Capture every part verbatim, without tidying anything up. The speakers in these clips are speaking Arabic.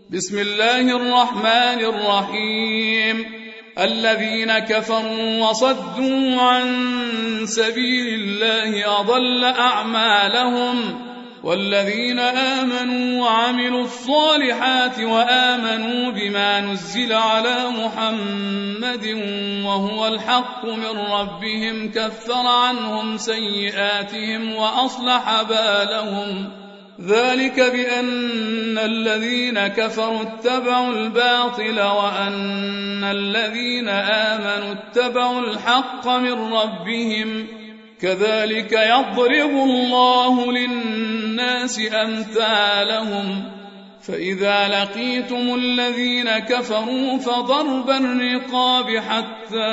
بسم الله الرحمن الرحيم الذين كفروا وصدوا عن سبيل الله أضل أعمالهم والذين آمنوا وعملوا الصالحات وآمنوا بما نزل على محمد وهو الحق من ربهم كفر عنهم سيئاتهم وأصلح بالهم ذلك بأن الذين كفروا اتبعوا الباطل وأن الذين آمنوا اتبعوا الحق من ربهم كذلك يضرب الله للناس أمثالهم فإذا لقيتم الذين كفروا فضرب الرقاب حتى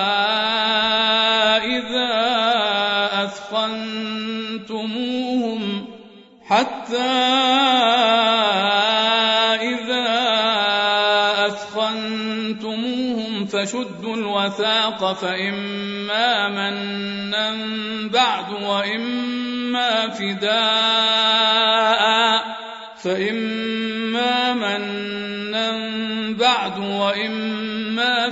إذا أثخنتموهم حتى إذا أثخنتموهم فشدوا الوثاق فإما منا بعد وإما فداء فإما منا بعد وإما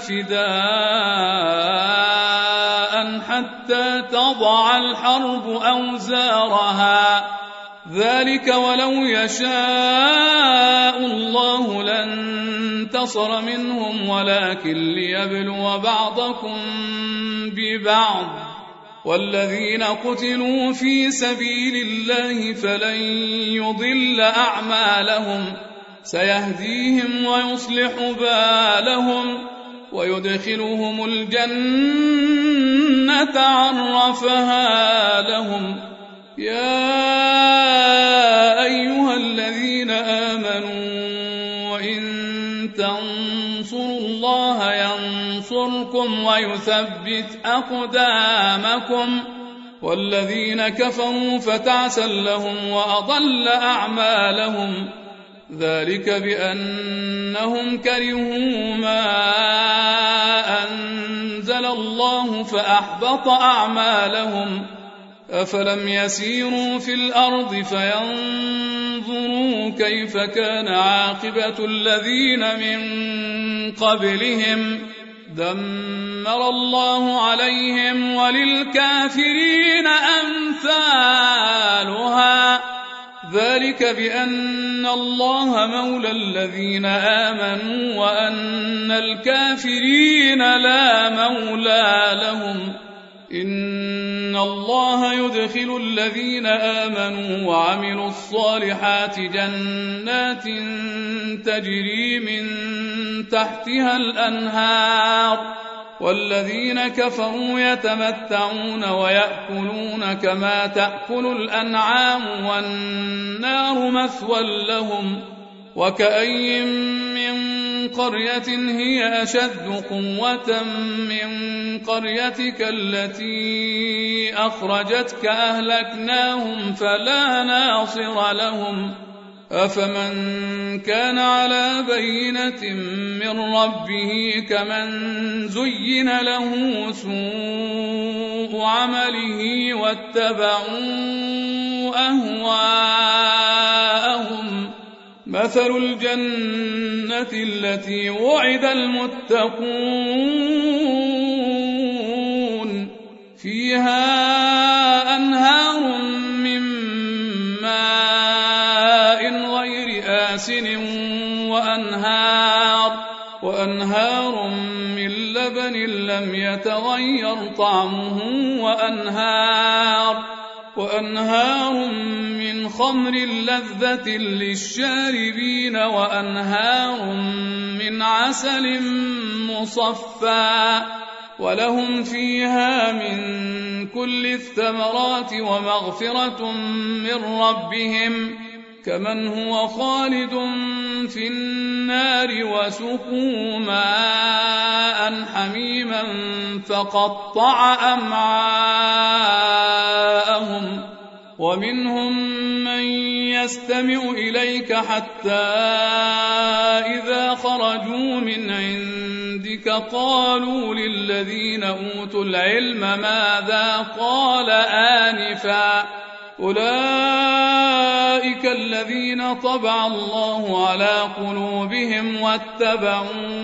فداء حتى تضع الحرب أوزارها ذلك ولو يشاء الله لانتصر منهم ولكن ليبلو بعضكم ببعض والذين قتلوا في سبيل الله فلن يضل أعمالهم سيهديهم ويصلح بالهم ويدخلهم الجنة عرفها لهم يا أيها الذين آمنوا وإن تنصروا الله ينصركم ويثبت أقدامكم والذين كفروا فتعسا لهم وأضل أعمالهم ذلك بأنهم كرهوا ما أنزل الله فأحبط أعمالهم أفلم يسيروا في الأرض فينظروا كيف كان عاقبة الذين من قبلهم دمر الله عليهم وللكافرين أمثالها ذلك بأن الله مولى الذين آمنوا وأن الكافرين لا مولى لهم إن الله يدخل الذين آمنوا وعملوا الصالحات جنات تجري من تحتها الأنهار والذين كفروا يتمتعون ويأكلون كما تأكل الأنعام والنار مثوى لهم وكأي من قرية هي أشد قوة من قريتك التي أخرجتك أهلكناهم فلا ناصر لهم أفمن كان على بينة من ربه كمن زين له سوء عمله واتبعوا أهواءهم مثل الجنة التي وعد المتقون فيها أنهار من ماء غير آسن وأنهار, وأنهار من لبن لم يتغير طعمه وأنهار, وأنهار من خمر لذة للشاربين وأنهار من عسل مصفى ولهم فيها من كل الثمرات ومغفرة من ربهم كمن هو خالد في النار وسقوا ماء حميما فقطع أمعاءهم ومنهم من يستمع إليك حتى إذا خرجوا من عندك قالوا للذين أوتوا العلم ماذا قال آنفا أولئك الذين طبع الله على قلوبهم واتبعوا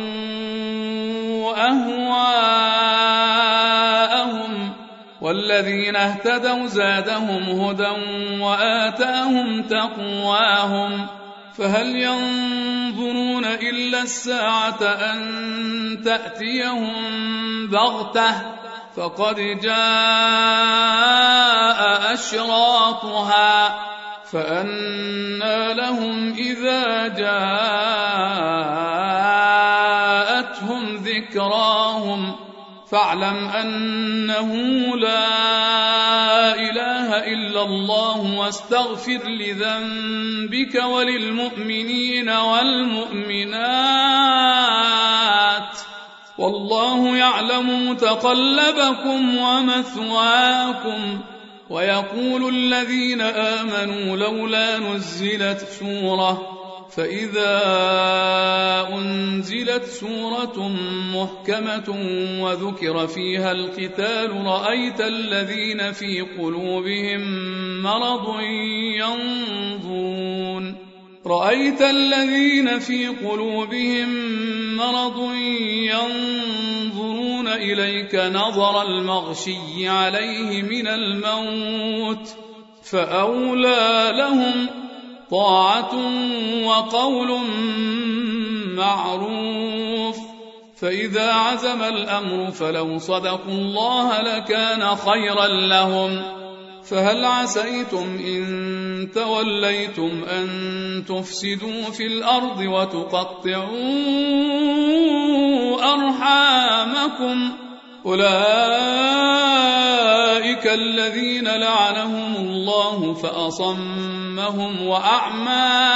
أهواءهم والذين اهتدوا زادهم هدى وآتاهم تقواهم فهل ينظرون إلا الساعة أن تأتيهم بغتة فقد جاء أشراطها فأنى لهم إذا جاءتهم ذكراهم فاعلم أنه لا إله إلا الله واستغفر لذنبك وللمؤمنين والمؤمنات والله يعلم متقلبكم ومثواكم. ويقول الذين آمنوا لولا نزلت سورة فإذا أنزلت سورة محكمة وذكر فيها القتال رأيت الذين في قلوبهم مرض ينظرون رأيت الذين في قلوبهم مرض ينظرون إليك نظر المغشي عليه من الموت فأولى لهم طاعة وقول معروف فإذا عزم الأمر فلو صدقوا الله لكان خيرا لهم فهل عسيتم إن توليتم أن تفسدوا في الأرض وتقطعوا أرحامكم أولئك الذين لعنهم الله فأصمهم وأعمى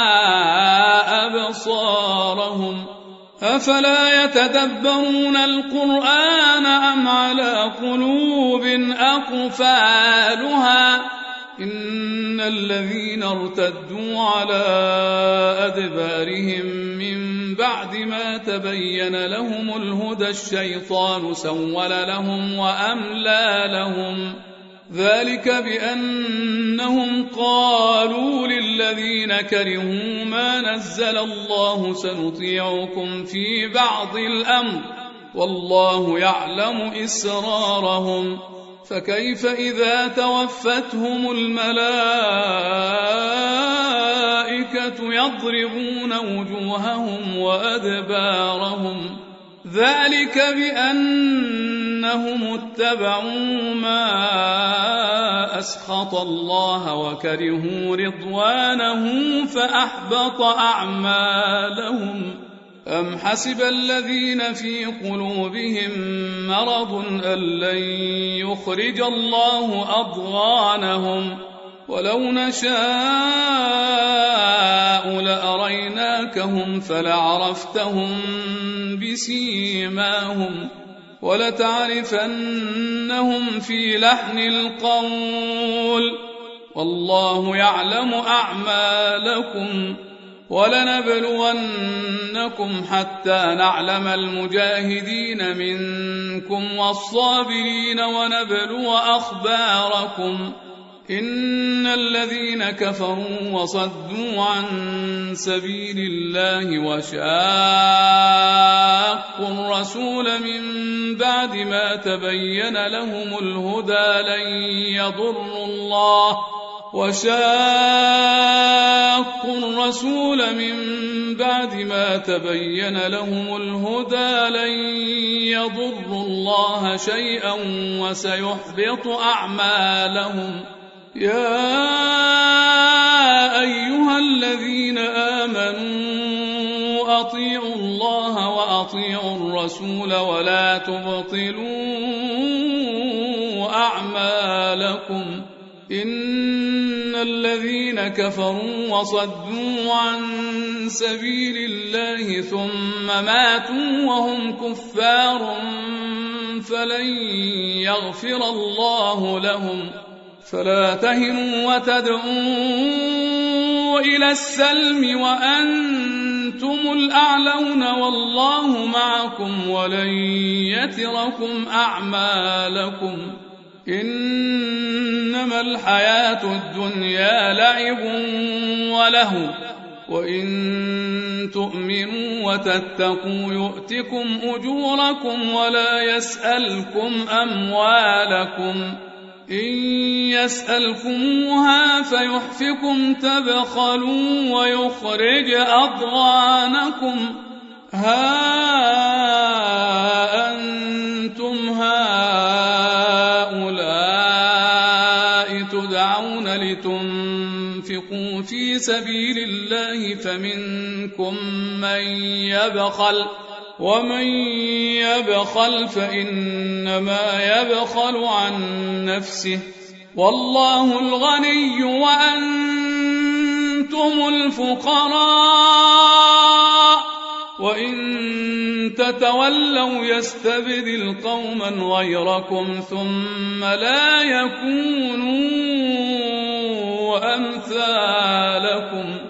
أبصارهم أفلا يتدبرون القرآن أم على قلوب أقفالها إن الذين ارتدوا على أدبارهم من بعد ما تبين لهم الهدى الشيطان سول لهم وأملى لهم ذلك بأنهم قالوا للذين كرهوا ما نزل الله سنطيعكم في بعض الأمر والله يعلم إسرارهم فكيف إذا توفتهم الملائكة يضربون وجوههم وأدبارهم ذلك بأنهم اتبعوا ما أسخط الله وكرهوا رضوانه فأحبط أعمالهم أم حسب الذين في قلوبهم مرض أن لن يخرج الله أضغانهم ولو نشاء لأريناكهم فلعرفتهم بسيماهم ولتعرفنهم في لحن القول والله يعلم أعمالكم ولنبلونكم حتى نعلم المجاهدين منكم والصابرين ونبلو أخباركم إن الذين كفروا وصدوا عن سبيل الله وشاقوا الرسول من بعد ما تبين لهم الهدى لن يضروا الله وشاقوا الرسول من بعد ما تبين لهم الهدى لن يضروا الله شيئا وسيحبط أعمالهم يا أيها الذين آمنوا أطيعوا الله وأطيعوا الرسول ولا تبطلوا أعمالكم إن الذين كفروا وصدوا عن سبيل الله ثم ماتوا وهم كفار فلن يغفر الله لهم فلا تهنوا وتدعوا إلى السلم وأنتم الأعلون والله معكم ولن يتركم أعمالكم إنما الحياة الدنيا لعب ولهو وإن تؤمنوا وتتقوا يؤتكم أجوركم ولا يسألكم أموالكم إن يسألكموها فيحفكم تبخلوا ويخرج أضغانكم ها أنتم هؤلاء تدعون لتنفقوا في سبيل الله فمنكم من يبخل ومن يبخل فإنما يبخل عن نفسه والله الغني وأنتم الفقراء وإن تتولوا يستبدل قوما غيركم ثم لا يكونوا أمثالكم